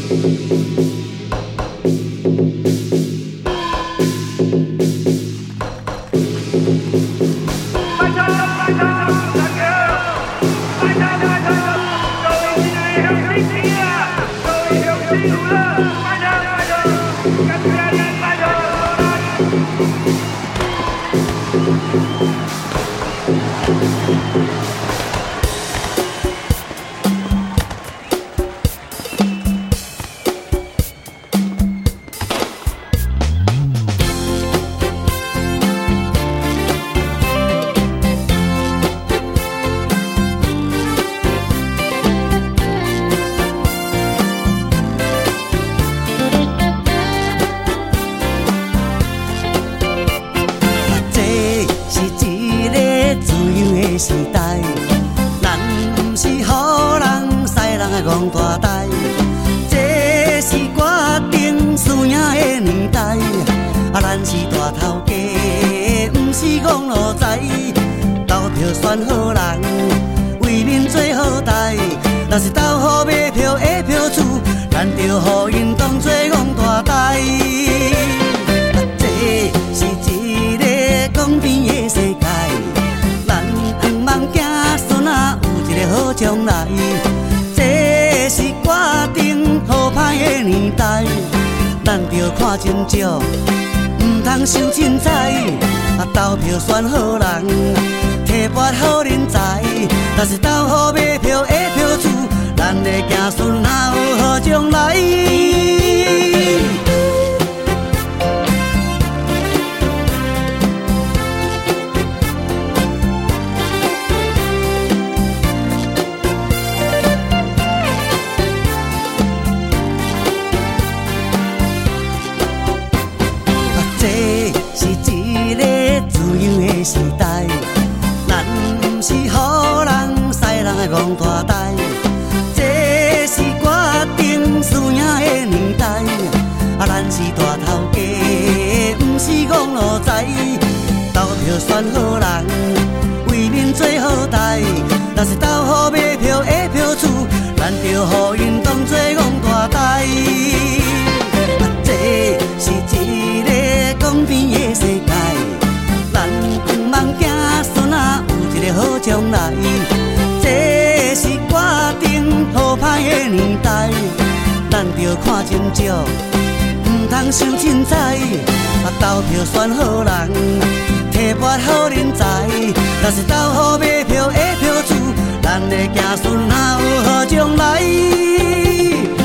时代，咱不是好人西人的戆大台，这是决定输赢的年代。咱是大头家，不是戆路财，投票选好人，为民做好代。若是投予买票的票主，咱就予因当作戆大台。这是一个公平的世界。有一个好将来，这是决定好歹的年代，咱着看真少，唔通收凊彩。投票选好人，提拔好人才。若是投予买票的票主，咱的子孙哪有好将来？时代，咱不是好人西人的戆大台，这是决定输赢的年代。咱是大头家，不是戆路财，投票选好人，为民做好代。若是投予买票的票主，咱就予因当作戆大台。这是一个公平的世界。咱不茫子孙啊，有一个好将来。这是决定好歹的年代，咱着看真少，唔通收凊彩。投票选好人，提拔好人才。若是投予买票的票主，咱的子孙哪有好将来？